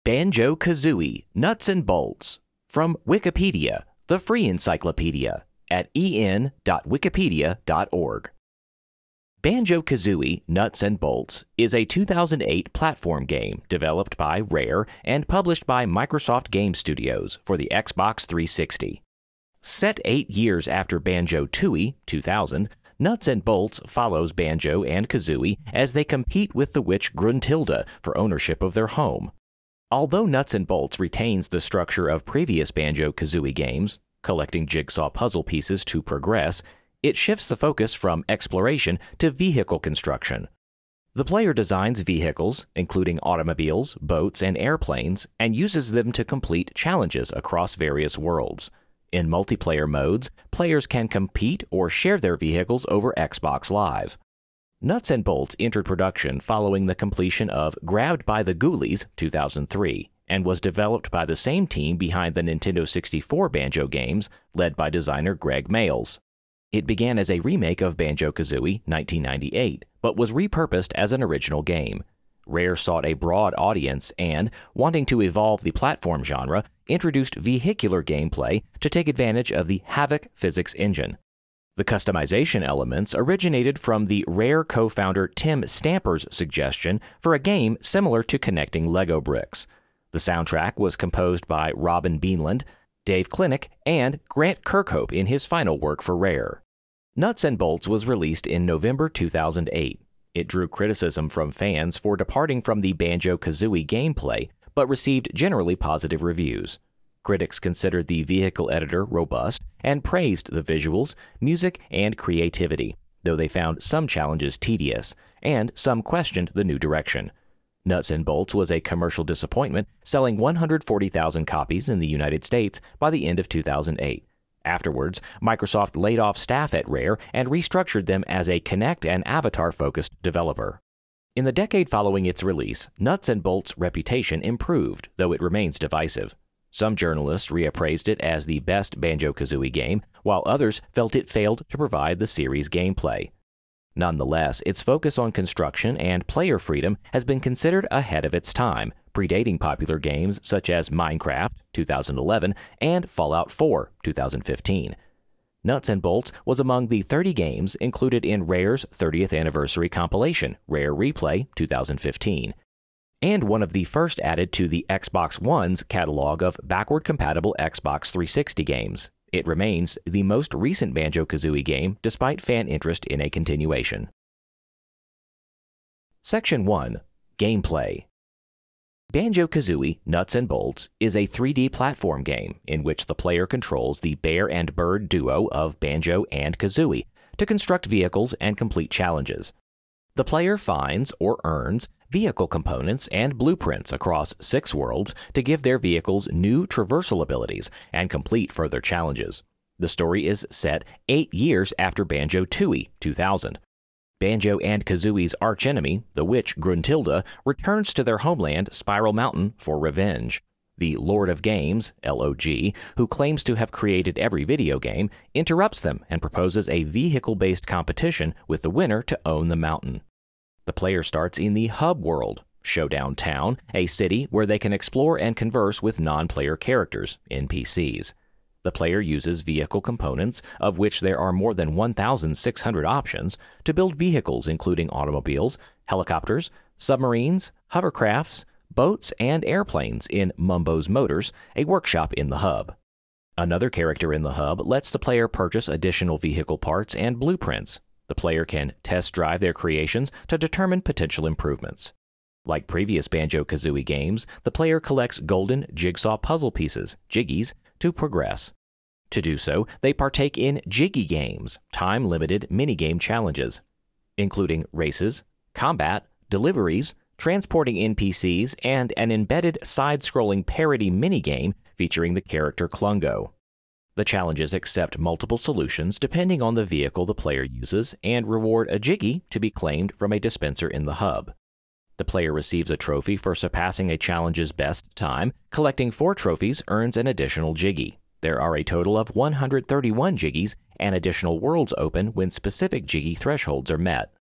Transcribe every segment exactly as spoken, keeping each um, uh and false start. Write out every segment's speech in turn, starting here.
Banjo-Kazooie Nuts and Bolts from Wikipedia, the free encyclopedia, at e n dot wikipedia dot org. Banjo-Kazooie Nuts and Bolts is a two thousand eight platform game developed by Rare and published by Microsoft Game Studios for the Xbox three sixty. Set eight years after Banjo-Tooie two thousand, Nuts and Bolts follows Banjo and Kazooie as they compete with the witch Gruntilda for ownership of their home. Although Nuts and Bolts retains the structure of previous Banjo-Kazooie games, collecting jigsaw puzzle pieces to progress, it shifts the focus from exploration to vehicle construction. The player designs vehicles, including automobiles, boats, and airplanes, and uses them to complete challenges across various worlds. In multiplayer modes, players can compete or share their vehicles over Xbox Live. Nuts and Bolts entered production following the completion of Grabbed by the Ghoulies two thousand three and was developed by the same team behind the Nintendo sixty-four Banjo games, led by designer Greg Mayles. It began as a remake of Banjo-Kazooie nineteen ninety-eight, but was repurposed as an original game. Rare sought a broad audience and, wanting to evolve the platform genre, introduced vehicular gameplay to take advantage of the Havok physics engine. The customization elements originated from the Rare co-founder Tim Stamper's suggestion for a game similar to connecting Lego bricks. The soundtrack was composed by Robin Beanland, Dave Klinick, and Grant Kirkhope in his final work for Rare. Nuts and Bolts was released in November two thousand eight. It drew criticism from fans for departing from the Banjo-Kazooie gameplay, but received generally positive reviews. Critics considered the vehicle editor robust and praised the visuals, music, and creativity, though they found some challenges tedious, and some questioned the new direction. Nuts and Bolts was a commercial disappointment, selling one hundred forty thousand copies in the United States by the end of two thousand eight. Afterwards, Microsoft laid off staff at Rare and restructured them as a Kinect and Avatar-focused developer. In the decade following its release, Nuts and Bolts' reputation improved, though it remains divisive. Some journalists reappraised it as the best Banjo-Kazooie game, while others felt it failed to provide the series' gameplay. Nonetheless, its focus on construction and player freedom has been considered ahead of its time, predating popular games such as Minecraft two thousand eleven and Fallout four two thousand fifteen. Nuts and Bolts was among the thirty games included in Rare's thirtieth anniversary compilation, Rare Replay two thousand fifteen, and one of the first added to the Xbox One's catalog of backward-compatible Xbox three sixty games. It remains the most recent Banjo-Kazooie game despite fan interest in a continuation. Section one. Gameplay. Banjo-Kazooie Nuts and Bolts is a three D platform game in which the player controls the bear and bird duo of Banjo and Kazooie to construct vehicles and complete challenges. The player finds or earns vehicle components and blueprints across six worlds to give their vehicles new traversal abilities and complete further challenges. The story is set eight years after Banjo-Tooie two thousand. Banjo and Kazooie's archenemy, the witch Gruntilda, returns to their homeland, Spiral Mountain, for revenge. The Lord of Games, L O G, who claims to have created every video game, interrupts them and proposes a vehicle-based competition with the winner to own the mountain. The player starts in the Hub World, Showdown Town, a city where they can explore and converse with non-player characters, N P Cs. The player uses vehicle components, of which there are more than one thousand six hundred options, to build vehicles including automobiles, helicopters, submarines, hovercrafts, boats, and airplanes in Mumbo's Motors, a workshop in the hub. Another character in the hub lets the player purchase additional vehicle parts and blueprints. The player can test drive their creations to determine potential improvements. Like previous Banjo-Kazooie games, the player collects golden jigsaw puzzle pieces, jiggies, to progress. To do so, they partake in Jiggy Games, time-limited minigame challenges, including races, combat, deliveries, transporting N P Cs, and an embedded side-scrolling parody minigame featuring the character Klungo. The challenges accept multiple solutions depending on the vehicle the player uses and reward a Jiggy to be claimed from a dispenser in the hub. The player receives a trophy for surpassing a challenge's best time. Collecting four trophies earns an additional Jiggy. There are a total of one hundred thirty-one Jiggies, and additional worlds open when specific Jiggy thresholds are met.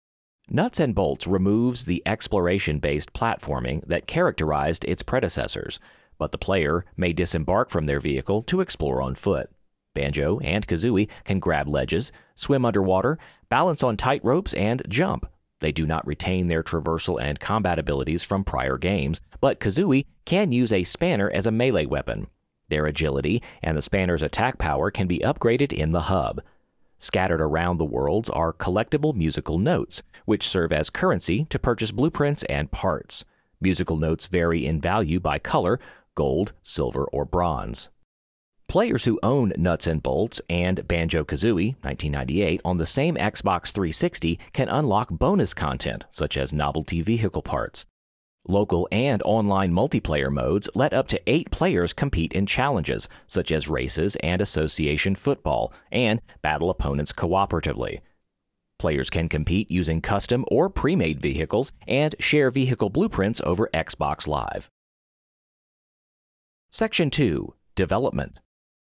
Nuts and Bolts removes the exploration-based platforming that characterized its predecessors, but the player may disembark from their vehicle to explore on foot. Banjo and Kazooie can grab ledges, swim underwater, balance on tight ropes, and jump. They do not retain their traversal and combat abilities from prior games, but Kazooie can use a spanner as a melee weapon. Their agility and the spanner's attack power can be upgraded in the hub. Scattered around the worlds are collectible musical notes, which serve as currency to purchase blueprints and parts. Musical notes vary in value by color, gold, silver, or bronze. Players who own Nuts and Bolts and Banjo-Kazooie nineteen ninety-eight on the same Xbox three sixty can unlock bonus content, such as novelty vehicle parts. Local and online multiplayer modes let up to eight players compete in challenges, such as races and association football, and battle opponents cooperatively. Players can compete using custom or pre-made vehicles and share vehicle blueprints over Xbox Live. Section two. Development.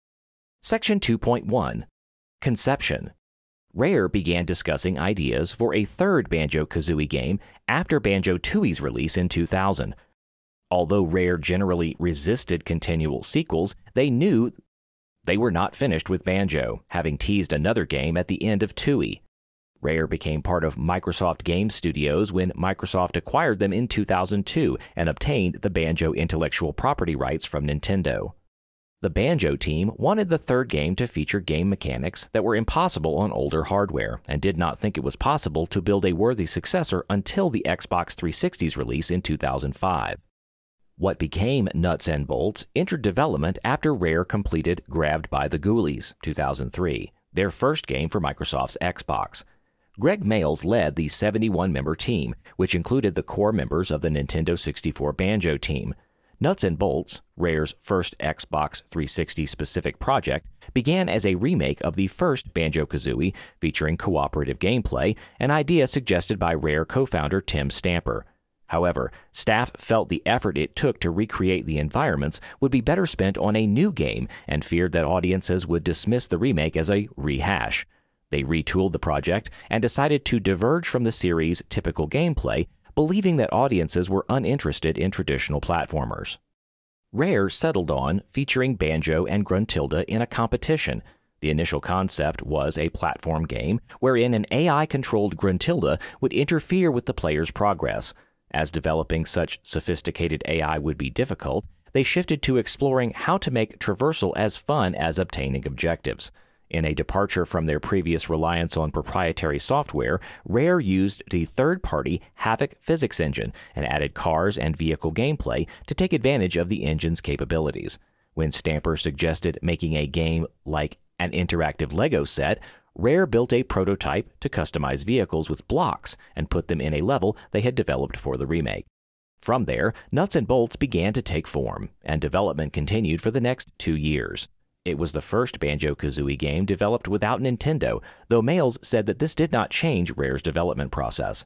Section two point one. Conception. Rare began discussing ideas for a third Banjo-Kazooie game after Banjo-Tooie's release in two thousand. Although Rare generally resisted continual sequels, they knew they were not finished with Banjo, having teased another game at the end of Tooie. Rare became part of Microsoft Game Studios when Microsoft acquired them in two thousand two and obtained the Banjo intellectual property rights from Nintendo. The Banjo team wanted the third game to feature game mechanics that were impossible on older hardware and did not think it was possible to build a worthy successor until the Xbox three sixty's release in two thousand five. What became Nuts and Bolts entered development after Rare completed Grabbed by the Ghoulies, two thousand three, their first game for Microsoft's Xbox. Greg Mayles led the seventy-one member team, which included the core members of the Nintendo sixty-four Banjo team. Nuts and Bolts, Rare's first Xbox three sixty-specific project, began as a remake of the first Banjo-Kazooie, featuring cooperative gameplay, an idea suggested by Rare co-founder Tim Stamper. However, staff felt the effort it took to recreate the environments would be better spent on a new game and feared that audiences would dismiss the remake as a rehash. They retooled the project and decided to diverge from the series' typical gameplay, believing that audiences were uninterested in traditional platformers. Rare settled on featuring Banjo and Gruntilda in a competition. The initial concept was a platform game wherein an A I-controlled Gruntilda would interfere with the player's progress. As developing such sophisticated A I would be difficult, they shifted to exploring how to make traversal as fun as obtaining objectives. In a departure from their previous reliance on proprietary software, Rare used the third-party Havok physics engine and added cars and vehicle gameplay to take advantage of the engine's capabilities. When Stamper suggested making a game like an interactive Lego set, Rare built a prototype to customize vehicles with blocks and put them in a level they had developed for the remake. From there, Nuts and Bolts began to take form, and development continued for the next two years. It was the first Banjo-Kazooie game developed without Nintendo, though Mayles said that this did not change Rare's development process.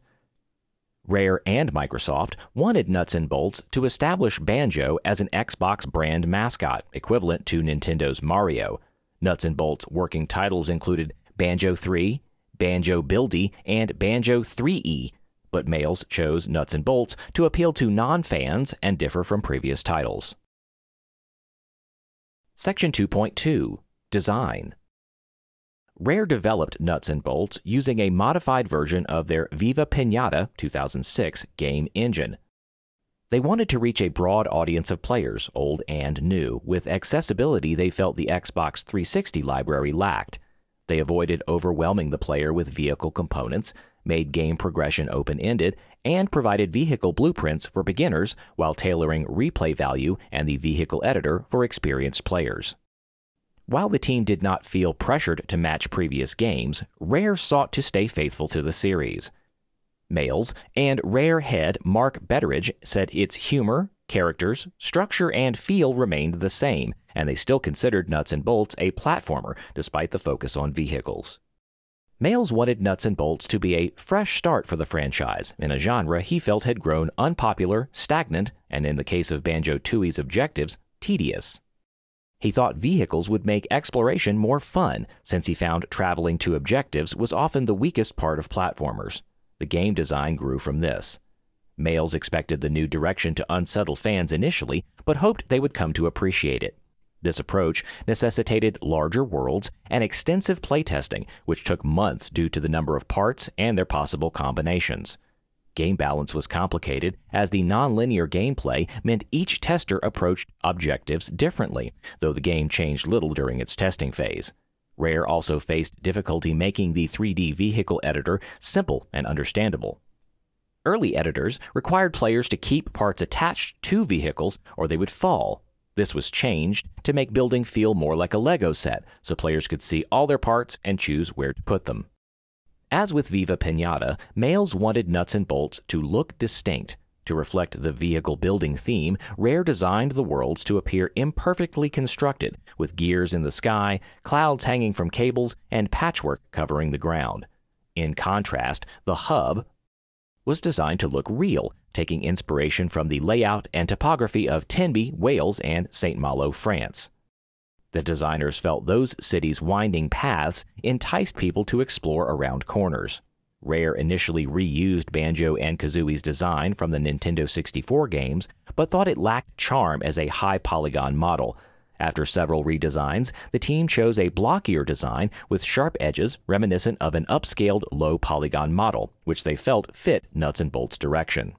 Rare and Microsoft wanted Nuts and Bolts to establish Banjo as an Xbox brand mascot, equivalent to Nintendo's Mario. Nuts and Bolts' working titles included Banjo three, Banjo Buildy, and Banjo three E, but Mayles chose Nuts and Bolts to appeal to non-fans and differ from previous titles. Section two point two. Design. Rare developed Nuts and Bolts using a modified version of their Viva Pinata two thousand six game engine. They wanted to reach a broad audience of players, old and new, with accessibility they felt the Xbox three sixty library lacked. They avoided overwhelming the player with vehicle components, made game progression open-ended, and provided vehicle blueprints for beginners while tailoring replay value and the vehicle editor for experienced players. While the team did not feel pressured to match previous games, Rare sought to stay faithful to the series. Mayles and Rare head Mark Betteridge said its humor, characters, structure, and feel remained the same, and they still considered Nuts and Bolts a platformer despite the focus on vehicles. Mayles wanted Nuts and Bolts to be a fresh start for the franchise in a genre he felt had grown unpopular, stagnant, and in the case of Banjo-Tooie's objectives, tedious. He thought vehicles would make exploration more fun, since he found traveling to objectives was often the weakest part of platformers. The game design grew from this. Males expected the new direction to unsettle fans initially, but hoped they would come to appreciate it. This approach necessitated larger worlds and extensive playtesting, which took months due to the number of parts and their possible combinations. Game balance was complicated, as the non-linear gameplay meant each tester approached objectives differently, though the game changed little during its testing phase. Rare also faced difficulty making the three D vehicle editor simple and understandable. Early editors required players to keep parts attached to vehicles or they would fall. This was changed to make building feel more like a Lego set, so players could see all their parts and choose where to put them. As with Viva Pinata, males wanted Nuts and Bolts to look distinct. To reflect the vehicle building theme, Rare designed the worlds to appear imperfectly constructed, with gears in the sky, clouds hanging from cables, and patchwork covering the ground. In contrast, the hub was designed to look real, taking inspiration from the layout and topography of Tenby, Wales, and Saint Malo, France. The designers felt those cities' winding paths enticed people to explore around corners. Rare initially reused Banjo and Kazooie's design from the Nintendo sixty-four games, but thought it lacked charm as a high-polygon model. After several redesigns, the team chose a blockier design with sharp edges reminiscent of an upscaled low-polygon model, which they felt fit Nuts and Bolts' direction.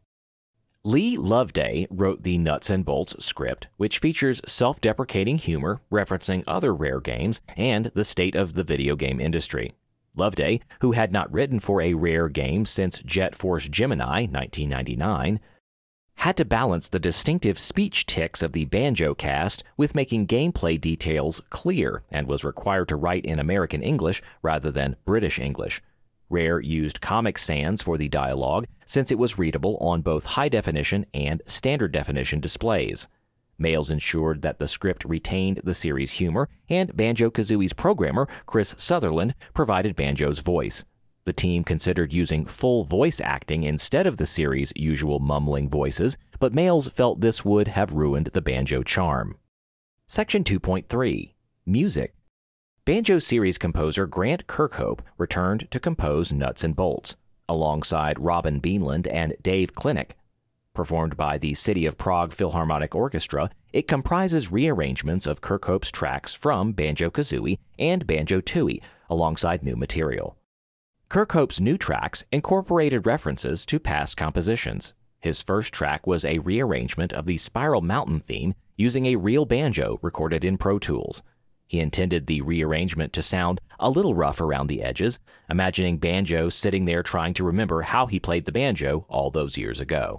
Lee Loveday wrote the Nuts and Bolts script, which features self-deprecating humor referencing other Rare games and the state of the video game industry. Loveday, who had not written for a Rare game since Jet Force Gemini nineteen ninety-nine, had to balance the distinctive speech tics of the Banjo cast with making gameplay details clear and was required to write in American English rather than British English. Rare used Comic Sans for the dialogue since it was readable on both high-definition and standard-definition displays. Males ensured that the script retained the series' humor, and Banjo-Kazooie's programmer, Chris Sutherland, provided Banjo's voice. The team considered using full voice acting instead of the series' usual mumbling voices, but males felt this would have ruined the Banjo charm. Section two point three. Music. Banjo series composer Grant Kirkhope returned to compose Nuts and Bolts, alongside Robin Beanland and Dave Klinick. Performed by the City of Prague Philharmonic Orchestra, it comprises rearrangements of Kirkhope's tracks from Banjo-Kazooie and Banjo-Tooie, alongside new material. Kirkhope's new tracks incorporated references to past compositions. His first track was a rearrangement of the Spiral Mountain theme using a real banjo recorded in Pro Tools. He intended the rearrangement to sound a little rough around the edges, imagining Banjo sitting there trying to remember how he played the banjo all those years ago.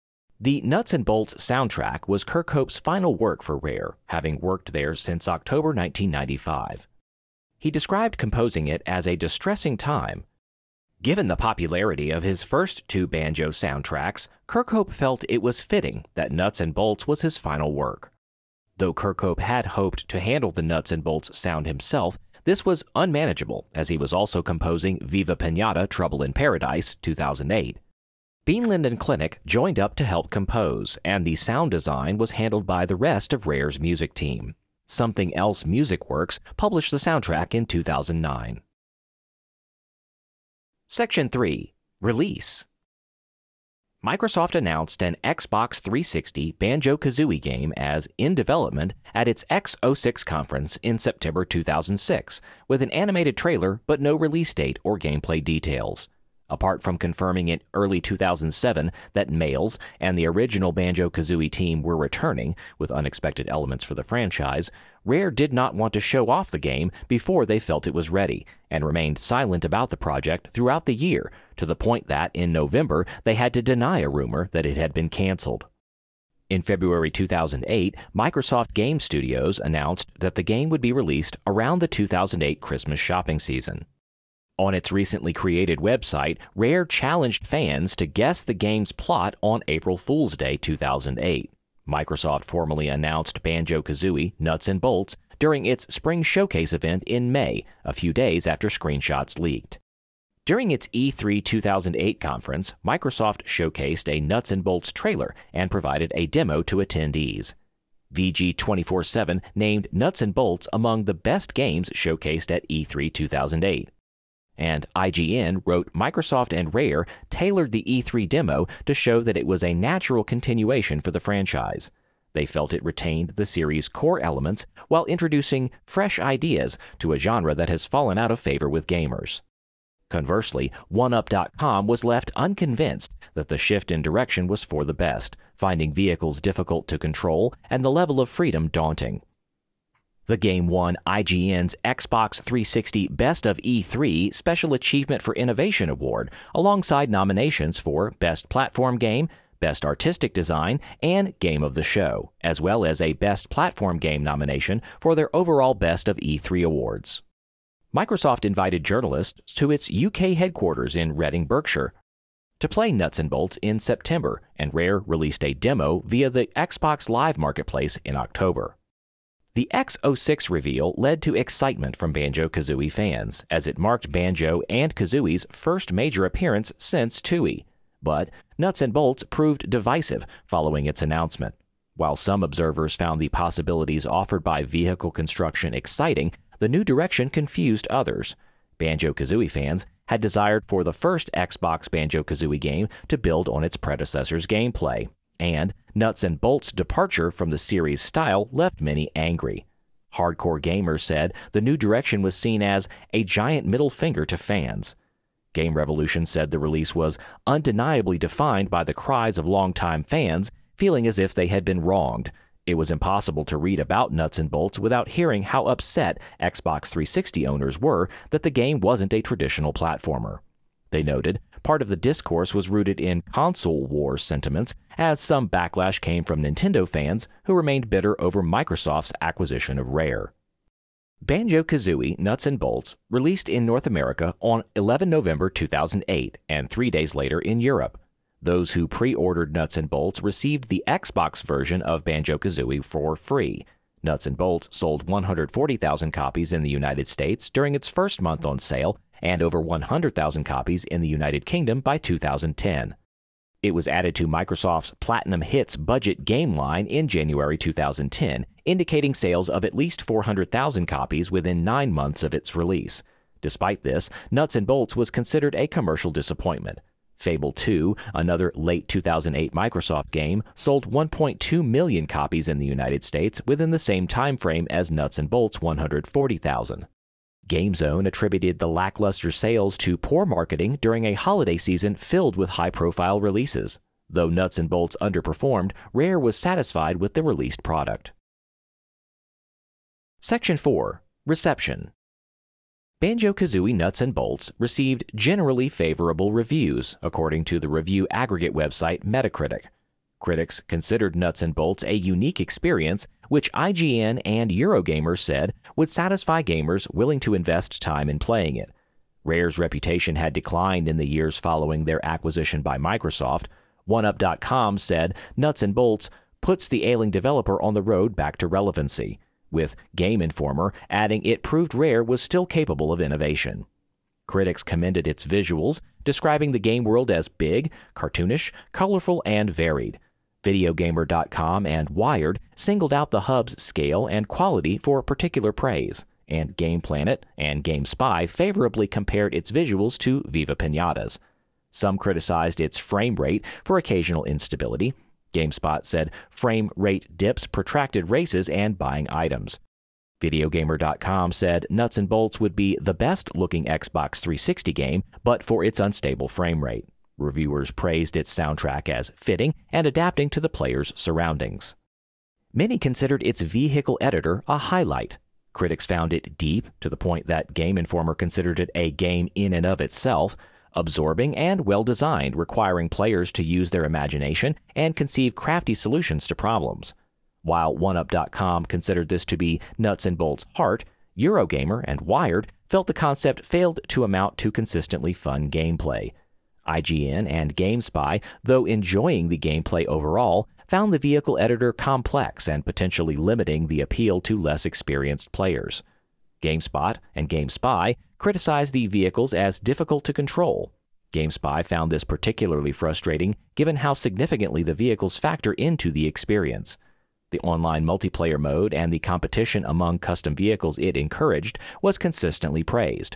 The Nuts and Bolts soundtrack was Kirkhope's final work for Rare, having worked there since October nineteen ninety-five. He described composing it as a distressing time. Given the popularity of his first two Banjo soundtracks, Kirkhope felt it was fitting that Nuts and Bolts was his final work. Though Kirkhope had hoped to handle the Nuts and Bolts sound himself, this was unmanageable as he was also composing Viva Pinata Trouble in Paradise two thousand eight. Beanland and Klinick joined up to help compose, and the sound design was handled by the rest of Rare's music team. Something Else Music Works published the soundtrack in two thousand nine. Section three. Release. Microsoft announced an Xbox three sixty Banjo-Kazooie game as in development at its X oh six conference in September two thousand six, with an animated trailer but no release date or gameplay details. Apart from confirming in early two thousand seven that males and the original Banjo-Kazooie team were returning, with unexpected elements for the franchise, Rare did not want to show off the game before they felt it was ready, and remained silent about the project throughout the year, to the point that in November they had to deny a rumor that it had been canceled. In February two thousand eight, Microsoft Game Studios announced that the game would be released around the two thousand eight Christmas shopping season. On its recently created website, Rare challenged fans to guess the game's plot on April Fool's Day two thousand eight. Microsoft formally announced Banjo-Kazooie Nuts and Bolts during its Spring Showcase event in May, a few days after screenshots leaked. During its E three two thousand eight conference, Microsoft showcased a Nuts and Bolts trailer and provided a demo to attendees. V G twenty-four seven named Nuts and Bolts among the best games showcased at E three two thousand eight. and I G N wrote Microsoft and Rare tailored the E three demo to show that it was a natural continuation for the franchise. They felt it retained the series' core elements while introducing fresh ideas to a genre that has fallen out of favor with gamers. Conversely, one up dot com was left unconvinced that the shift in direction was for the best, finding vehicles difficult to control and the level of freedom daunting. The game won I G N's Xbox three sixty Best of E three Special Achievement for Innovation Award, alongside nominations for Best Platform Game, Best Artistic Design, and Game of the Show, as well as a Best Platform Game nomination for their overall Best of E three awards. Microsoft invited journalists to its U K headquarters in Reading, Berkshire, to play Nuts and Bolts in September, and Rare released a demo via the Xbox Live Marketplace in October. The X oh six reveal led to excitement from Banjo-Kazooie fans, as it marked Banjo and Kazooie's first major appearance since Tooie. But Nuts and Bolts proved divisive following its announcement. While some observers found the possibilities offered by vehicle construction exciting, the new direction confused others. Banjo-Kazooie fans had desired for the first Xbox Banjo-Kazooie game to build on its predecessor's gameplay, and Nuts and Bolts' departure from the series' style left many angry. Hardcore gamers said the new direction was seen as a giant middle finger to fans. Game Revolution said the release was undeniably defined by the cries of longtime fans, feeling as if they had been wronged. It was impossible to read about Nuts and Bolts without hearing how upset Xbox three sixty owners were that the game wasn't a traditional platformer. They noted part of the discourse was rooted in console wars sentiments, as some backlash came from Nintendo fans who remained bitter over Microsoft's acquisition of Rare. Banjo-Kazooie Nuts and Bolts released in North America on the eleventh of November two thousand eight and three days later in Europe. Those who pre-ordered Nuts and Bolts received the Xbox version of Banjo-Kazooie for free. Nuts and Bolts sold one hundred forty thousand copies in the United States during its first month on sale, and over one hundred thousand copies in the United Kingdom by two thousand ten. It was added to Microsoft's Platinum Hits budget game line in January two thousand ten, indicating sales of at least four hundred thousand copies within nine months of its release. Despite this, Nuts and Bolts was considered a commercial disappointment. Fable two, another late two thousand eight Microsoft game, sold one point two million copies in the United States within the same time frame as Nuts and Bolts' one hundred forty thousand. GameZone attributed the lackluster sales to poor marketing during a holiday season filled with high-profile releases. Though Nuts and Bolts underperformed, Rare was satisfied with the released product. Section four. Reception. Banjo-Kazooie Nuts and Bolts received generally favorable reviews, according to the review aggregate website Metacritic. Critics considered Nuts and Bolts a unique experience, which I G N and Eurogamer said would satisfy gamers willing to invest time in playing it. Rare's reputation had declined in the years following their acquisition by Microsoft. one up dot com said Nuts and Bolts puts the ailing developer on the road back to relevancy, with Game Informer adding it proved Rare was still capable of innovation. Critics commended its visuals, describing the game world as big, cartoonish, colorful, and varied. Videogamer dot com and Wired singled out the hub's scale and quality for particular praise, and GamePlanet and GameSpy favorably compared its visuals to Viva Pinata's. Some criticized its frame rate for occasional instability. GameSpot said frame rate dips protracted races and buying items. Videogamer dot com said Nuts and Bolts would be the best-looking Xbox three sixty game, but for its unstable frame rate. Reviewers praised its soundtrack as fitting and adapting to the player's surroundings. Many considered its vehicle editor a highlight. Critics found it deep, to the point that Game Informer considered it a game in and of itself, absorbing and well-designed, requiring players to use their imagination and conceive crafty solutions to problems. While one up dot com considered this to be Nuts and Bolts' heart, Eurogamer and Wired felt the concept failed to amount to consistently fun gameplay. I G N and GameSpy, though enjoying the gameplay overall, found the vehicle editor complex and potentially limiting the appeal to less experienced players. GameSpot and GameSpy criticized the vehicles as difficult to control. GameSpy found this particularly frustrating given how significantly the vehicles factor into the experience. The online multiplayer mode and the competition among custom vehicles it encouraged was consistently praised.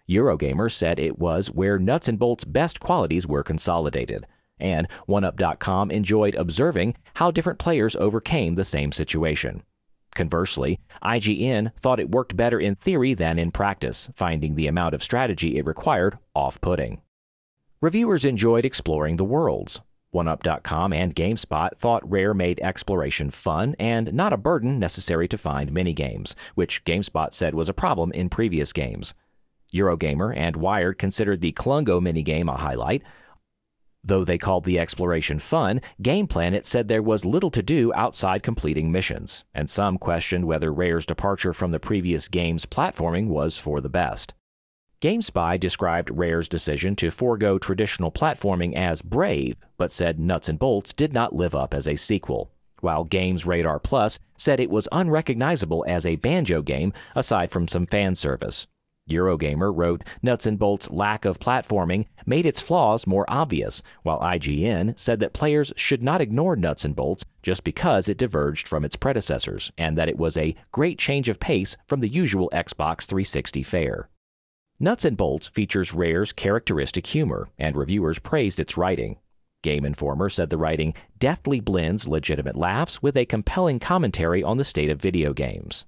Eurogamer said it was where Nuts and Bolts' best qualities were consolidated, and one up dot com enjoyed observing how different players overcame the same situation. Conversely, I G N thought it worked better in theory than in practice, finding the amount of strategy it required off-putting. Reviewers enjoyed exploring the worlds. one up dot com and GameSpot thought Rare made exploration fun and not a burden necessary to find minigames, which GameSpot said was a problem in previous games. Eurogamer and Wired considered the Klungo minigame a highlight. Though they called the exploration fun, Game Planet said there was little to do outside completing missions, and some questioned whether Rare's departure from the previous game's platforming was for the best. GameSpy described Rare's decision to forego traditional platforming as brave, but said Nuts and Bolts did not live up as a sequel, while Games Radar Plus said it was unrecognizable as a Banjo game aside from some fan service. Eurogamer wrote Nuts and Bolts' lack of platforming made its flaws more obvious, while I G N said that players should not ignore Nuts and Bolts just because it diverged from its predecessors, and that it was a great change of pace from the usual Xbox three sixty fare. Nuts and Bolts features Rare's characteristic humor, and reviewers praised its writing. Game Informer said the writing deftly blends legitimate laughs with a compelling commentary on the state of video games.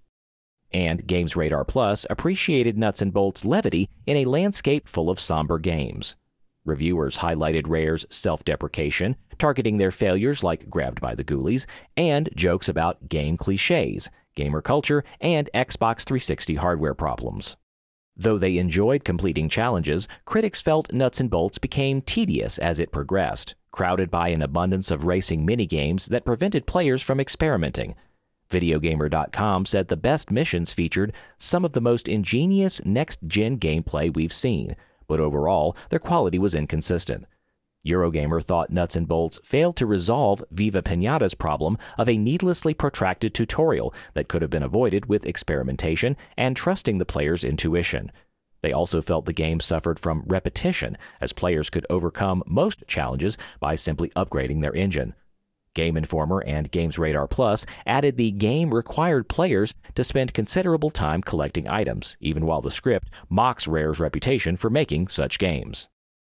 And Games Radar Plus appreciated Nuts and Bolts' levity in a landscape full of somber games. Reviewers highlighted Rare's self-deprecation, targeting their failures like Grabbed by the Ghoulies, and jokes about game cliches, gamer culture, and Xbox three sixty hardware problems. Though they enjoyed completing challenges, critics felt Nuts and Bolts became tedious as it progressed, crowded by an abundance of racing minigames that prevented players from experimenting. Videogamer dot com said the best missions featured some of the most ingenious next-gen gameplay we've seen, but overall, their quality was inconsistent. Eurogamer thought Nuts and Bolts failed to resolve Viva Pinata's problem of a needlessly protracted tutorial that could have been avoided with experimentation and trusting the player's intuition. They also felt the game suffered from repetition, as players could overcome most challenges by simply upgrading their engine. Game Informer and Games Radar Plus added the game required players to spend considerable time collecting items, even while the script mocks Rare's reputation for making such games.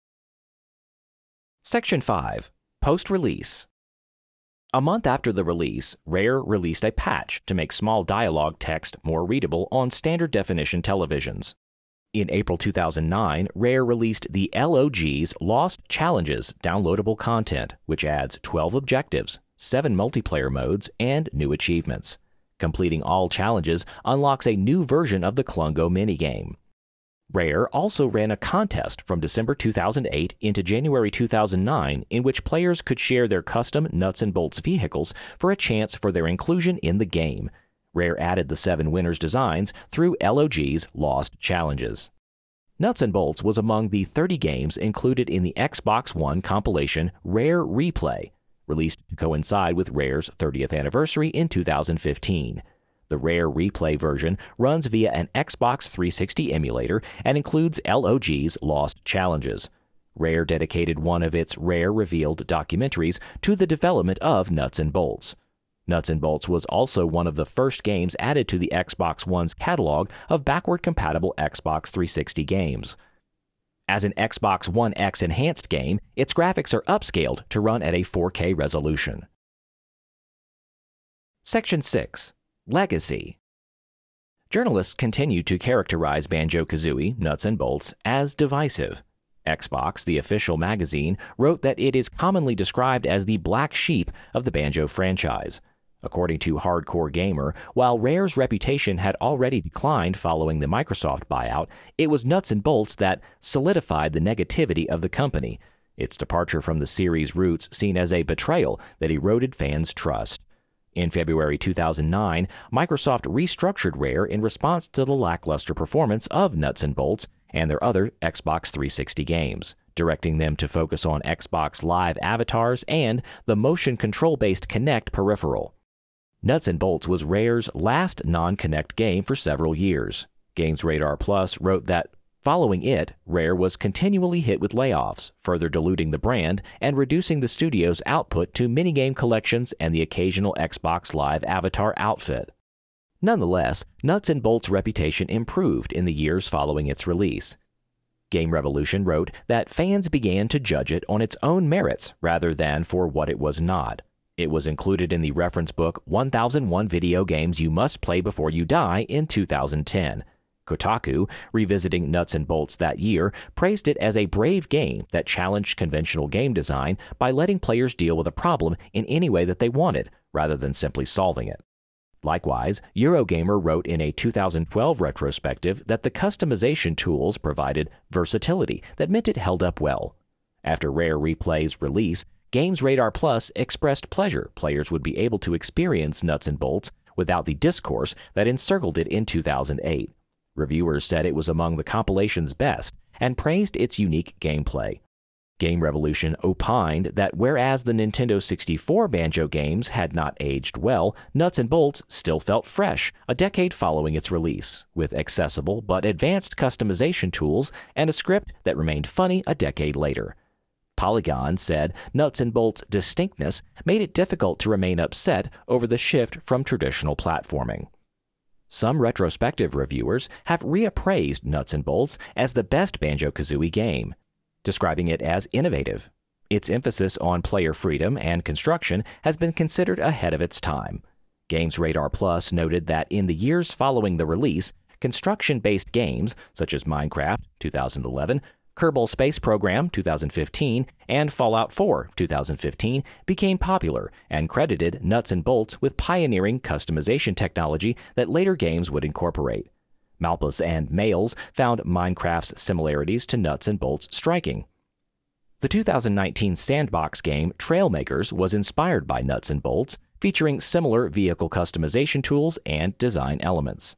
Section five. Post-release. A month after the release, Rare released a patch to make small dialogue text more readable on standard definition televisions. In April two thousand nine, Rare released the L O G's Lost Challenges downloadable content, which adds twelve objectives, seven multiplayer modes, and new achievements. Completing all challenges unlocks a new version of the Klungo minigame. Rare also ran a contest from December two thousand eight into January two thousand nine in which players could share their custom Nuts and Bolts vehicles for a chance for their inclusion in the game. Rare added the seven winners' designs through L O G's Lost Challenges. Nuts and Bolts was among the thirty games included in the Xbox One compilation Rare Replay, released to coincide with Rare's thirtieth anniversary in two thousand fifteen. The Rare Replay version runs via an Xbox three sixty emulator and includes L O G's Lost Challenges. Rare dedicated one of its Rare Revealed documentaries to the development of Nuts and Bolts. Nuts and Bolts was also one of the first games added to the Xbox One's catalog of backward-compatible Xbox three sixty games. As an Xbox One X enhanced game, its graphics are upscaled to run at a four K resolution. Section six. Legacy. Journalists continue to characterize Banjo-Kazooie, Nuts and Bolts, as divisive. Xbox, the official magazine, wrote that it is commonly described as the black sheep of the Banjo franchise. According to Hardcore Gamer, while Rare's reputation had already declined following the Microsoft buyout, it was Nuts and Bolts that solidified the negativity of the company, its departure from the series' roots seen as a betrayal that eroded fans' trust. In February two thousand nine, Microsoft restructured Rare in response to the lackluster performance of Nuts and Bolts and their other Xbox three sixty games, directing them to focus on Xbox Live avatars and the motion control-based Kinect peripheral. Nuts and Bolts was Rare's last non-Kinect game for several years. Games Radar Plus wrote that following it, Rare was continually hit with layoffs, further diluting the brand and reducing the studio's output to minigame collections and the occasional Xbox Live avatar outfit. Nonetheless, Nuts and Bolts' reputation improved in the years following its release. Game Revolution wrote that fans began to judge it on its own merits rather than for what it was not. It was included in the reference book one thousand one Video Games You Must Play Before You Die in two thousand ten. Kotaku, revisiting Nuts and Bolts that year, praised it as a brave game that challenged conventional game design by letting players deal with a problem in any way that they wanted, rather than simply solving it. Likewise, Eurogamer wrote in a two thousand twelve retrospective that the customization tools provided versatility that meant it held up well. After Rare Replay's release, Games Radar Plus expressed pleasure players would be able to experience Nuts and Bolts without the discourse that encircled it in two thousand eight. Reviewers said it was among the compilation's best and praised its unique gameplay. Game Revolution opined that whereas the Nintendo sixty-four Banjo games had not aged well, Nuts and Bolts still felt fresh a decade following its release, with accessible but advanced customization tools and a script that remained funny a decade later. Polygon said Nuts and Bolts' distinctness made it difficult to remain upset over the shift from traditional platforming. Some retrospective reviewers have reappraised Nuts and Bolts as the best Banjo-Kazooie game, describing it as innovative. Its emphasis on player freedom and construction has been considered ahead of its time. Games Radar Plus noted that in the years following the release, construction-based games such as Minecraft two thousand eleven, Kerbal Space Program two thousand fifteen, and Fallout four two thousand fifteen became popular and credited Nuts and Bolts with pioneering customization technology that later games would incorporate. Malpas and Males found Minecraft's similarities to Nuts and Bolts striking. The two thousand nineteen sandbox game Trailmakers was inspired by Nuts and Bolts, featuring similar vehicle customization tools and design elements.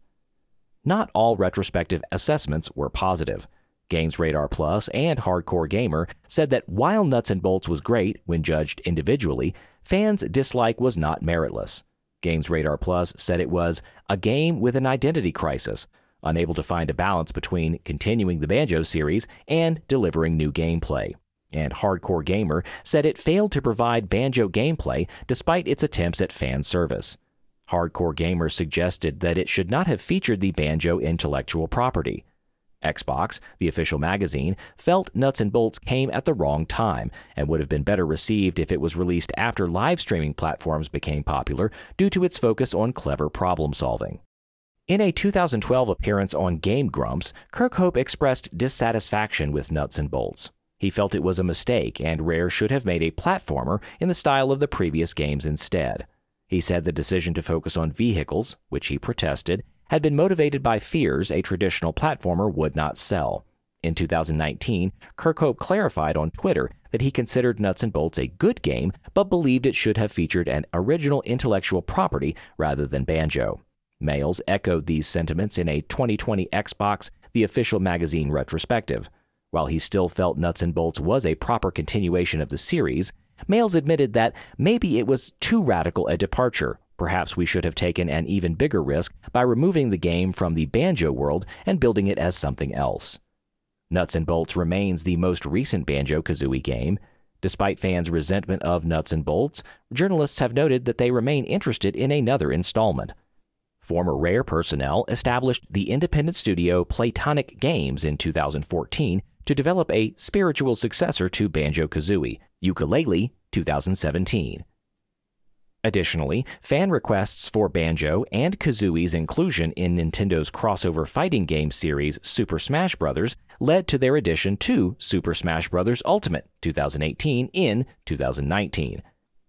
Not all retrospective assessments were positive. Games Radar Plus and Hardcore Gamer said that while Nuts and Bolts was great when judged individually, fans' dislike was not meritless. Games Radar Plus said it was a game with an identity crisis, unable to find a balance between continuing the Banjo series and delivering new gameplay. And Hardcore Gamer said it failed to provide Banjo gameplay despite its attempts at fan service. Hardcore Gamer suggested that it should not have featured the Banjo intellectual property. Xbox, the official magazine, felt Nuts and Bolts came at the wrong time and would have been better received if it was released after live streaming platforms became popular due to its focus on clever problem solving. In a two thousand twelve appearance on Game Grumps, Kirkhope expressed dissatisfaction with Nuts and Bolts. He felt it was a mistake and Rare should have made a platformer in the style of the previous games instead. He said the decision to focus on vehicles, which he protested, had been motivated by fears a traditional platformer would not sell. In two thousand nineteen, Kirkhope clarified on Twitter that he considered Nuts and Bolts a good game, but believed it should have featured an original intellectual property rather than Banjo. Males echoed these sentiments in a twenty twenty Xbox, the official magazine retrospective. While he still felt Nuts and Bolts was a proper continuation of the series, Males admitted that maybe it was too radical a departure. Perhaps we should have taken an even bigger risk by removing the game from the Banjo world and building it as something else. Nuts and Bolts remains the most recent Banjo-Kazooie game. Despite fans' resentment of Nuts and Bolts, journalists have noted that they remain interested in another installment. Former Rare personnel established the independent studio Playtonic Games in two thousand fourteen to develop a spiritual successor to Banjo-Kazooie, Yooka-Laylee two thousand seventeen. Additionally, fan requests for Banjo and Kazooie's inclusion in Nintendo's crossover fighting game series Super Smash Bros. Led to their addition to Super Smash Bros. Ultimate two thousand eighteen in two thousand nineteen.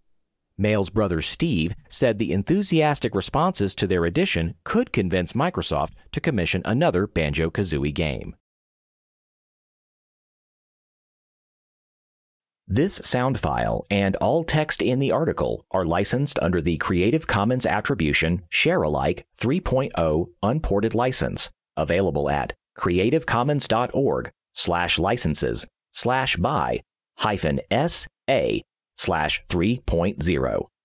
Male's brother Steve said the enthusiastic responses to their addition could convince Microsoft to commission another Banjo-Kazooie game. This sound file and all text in the article are licensed under the Creative Commons Attribution Share-alike three point oh Unported License, available at creativecommons.org slash licenses slash by hyphen SA slash 3.0.